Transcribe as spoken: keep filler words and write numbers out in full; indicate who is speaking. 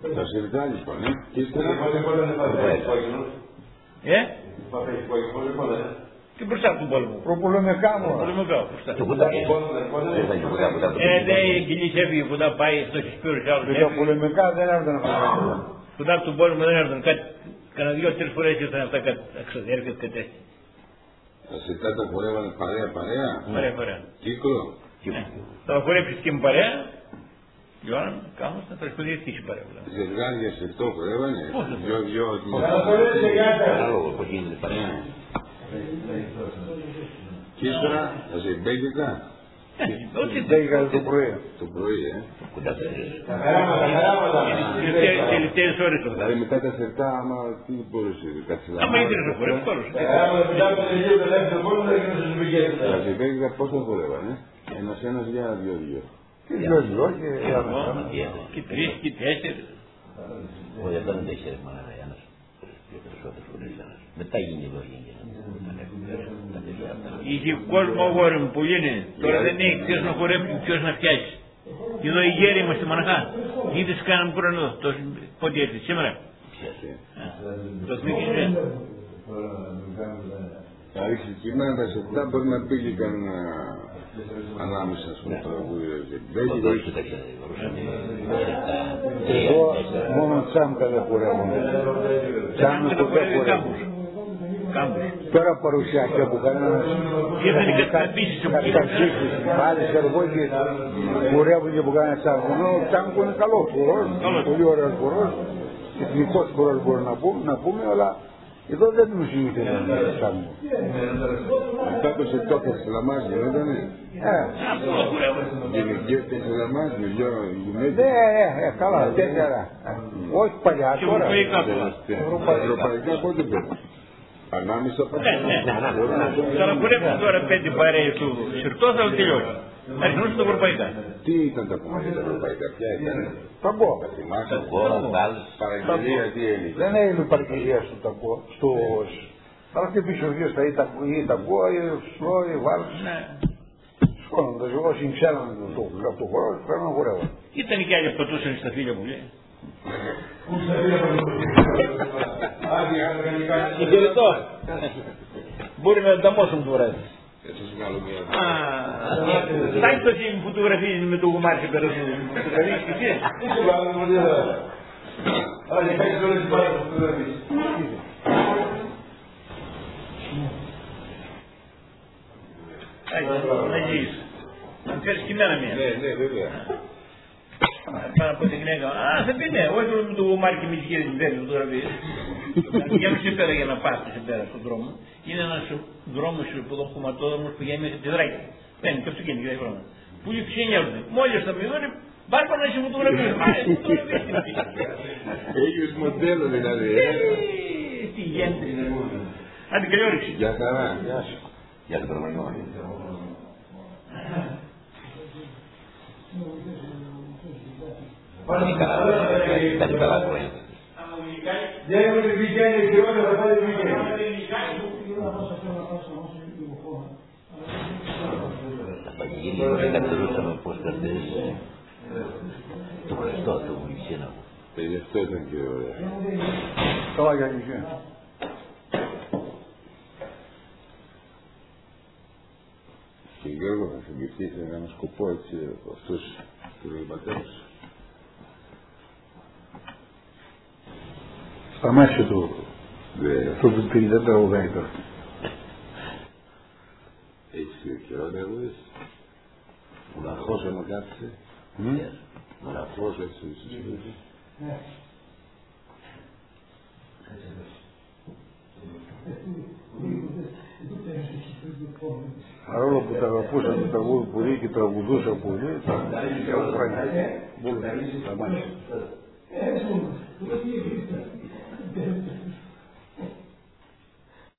Speaker 1: Τα σιρτά λοιπόν, ε. Και ύστερα...
Speaker 2: Ε? Και μπροστά από τον πόλεμο.
Speaker 3: Προπολεμικά μου.
Speaker 2: Προπολεμικά.
Speaker 4: Το κουτά.
Speaker 2: Ε, δεν η κοινή έφυγε που τα πάει στο Χισπύρος άλλος.
Speaker 3: Και τα πολεμικά δεν έρθαν αυτά.
Speaker 2: Που τα από τον πόλεμο δεν έρθαν. Κάνα δυο-τρεις φορές ήρθαν αυτά έρχεται κατέστη.
Speaker 1: Τα σιρτά τα χορεύανε παρέα παρέα.
Speaker 2: Παρέα παρέα.
Speaker 1: Κύκλο.
Speaker 2: Θα χορέψεις και με παρέα. Γιώργο, κάμως να τρασποδευτείς η παρέα.
Speaker 1: Ζευγάρια σιρτό χορεύανε. Δυο-δυο.
Speaker 4: Πώς γίνεται παρέα.
Speaker 1: Και ύστερα τα ζεμπέγγικα.
Speaker 2: Όχι
Speaker 3: μπέγγικα το πρωί.
Speaker 1: Το πρωί, ε.
Speaker 3: Τα χαράματα, τα χαράματα.
Speaker 2: Τελευταίες ώρες το
Speaker 1: Δηλαδή μετά τα σιρτά, άμα τι μπορούσε, κατσιλαμά.
Speaker 2: Άμα ήθελες να χορεύεις όλους.
Speaker 3: Τα χαράματα μετά από το λίγο τελευταίο κόσμο θα γίνουν στις μπέγγες.
Speaker 1: Τα ζεμπέγγικα πώς τα χορεύανε. Ένας-ένας για δυο-δυο.
Speaker 3: Και δυο-δυο
Speaker 2: και τρεις και τέσσερις.
Speaker 4: Όχι, δεν είναι τέσσερις μόνο ένας. Περισσότερες φορές ένας. Μετά γίνει εδώ γίνει.
Speaker 2: Είχε κόσμο αγόρι μου που είναι. Τώρα δεν έχει ποιος να χορέψει, ποιος να φτιάξει. Εδώ οι γέροι είμαστε μοναχά. Είδες κάναμε χρόνο. Πότε έρθει σήμερα. Το θυμίξεις.
Speaker 1: Θα ρίξει κείμενα τα σιρτά μπορεί να πήγε κανένα ανάμεσα στο τραγούδι.
Speaker 3: Εγώ μόνο τσάμκα δεν χορεύομαι. Τσάμκα δεν χορεύομαι. Τώρα παρουσιάκια που κανένας καταρχήσεις πάλι σε αργό και χορεύουν και που κανένας τσάμκο. Ο τσάμκο είναι καλός χορός, πολύ ωραίος χορός, εθνικός χορός μπορούμε να πούμε, αλλά εδώ δεν μου συνήθεται να τσάμκο.
Speaker 1: Αυτά το σιρτό και σιλαμάς γινότανε.
Speaker 3: Ε,
Speaker 1: γυναικείες και σιλαμάς, δυο γυναίκες.
Speaker 3: Ναι, ε, καλά, τέσσερα. Όχι παλιά, τώρα.
Speaker 1: Ευρωπαϊκά πότε πέτυχε. Ανάμεσα από
Speaker 2: θα να χορεύουν τώρα πέντε παρέες του σιρτό θα το τελειώσει. Αρχινούν στα ευρωπαϊκά.
Speaker 1: Τι ήταν τα κομμάτια τα ευρωπαϊκά, ποια ήταν.
Speaker 3: Ταγκό.
Speaker 1: Παραγγελία τι έλεγε.
Speaker 3: Δεν έγινε παραγγελία στο ταγκό. Αλλά και πίσω βγες τα ή ταγκό ή σλό ή βάλς. Σκόνοντας εγώ συγξέναν από το χώρο και πρέπει να χορεύω.
Speaker 2: Ήταν και άλλοι πατούσαν στα φίλια μου λέει. Συντηρητό. Μπορεί να ανταμώσουν τώρα. Σαν το τι φωτογραφίζεις με το γουμάρι και πέρα σου φωτογραφίζεις και εσύ.
Speaker 3: Άλλη κάνεις όλες τις πάρες που φωτογραφίζεις.
Speaker 2: Να γεις. Να φέρεις και εμένα μία.
Speaker 1: Ναι, ναι, βέβαια.
Speaker 2: Πάνω από την γυναίκα. Α, θα πει ναι, όχι με το γουμάρι και με τις γύρες δεν τώρα πει. Για να πέρα για να πας σε πέρα στον δρόμο. Είναι ένας δρόμος που τον χωματόδρομος που πηγαίνει μέχρι τη Δράκη. Παίρνει και αυτοκίνητο για χρόνο. Που οι ξενιάζονται. Μόλις θα μιλούν, πάρε να σε φωτογραφίες.
Speaker 1: Έχεις μοντέλο δηλαδή.
Speaker 2: Τι γέντρη είναι. Άντε καλή όρεξη.
Speaker 1: Γεια χαρά.
Speaker 4: Γεια σου. Γεια σου Περμανό. Πάλι καλά. Πάλι καλά χρόνια.
Speaker 3: Δεν έχουμε την πηγαίνει και όλα θα πάλι πηγαίνει.
Speaker 4: Τα παγγελία κατερούσαμε πώς κρατές το Χριστό, το Μουλισσίνο.
Speaker 1: Παιδί αυτό ήταν και ωραία.
Speaker 3: Καλά για νησί.
Speaker 1: Και Γιώργο θα συγκεκριθεί σε έναν σκοπό έτσι αυτούς τους ρευματέρους.
Speaker 3: Σταμάτησε το το πενήντα τραγουδάει τώρα.
Speaker 1: Έχεις καιρό να αγωγείς. Μοναχός άμα κάθισε. Μοναχός έτσι στη συζήτηση.
Speaker 3: Παρόλο που τα αγαπούσα το τραγούδι πολύ και τραγουδούσα πολύ, τα έχω χρόνια. Μόνο σταμάτησε.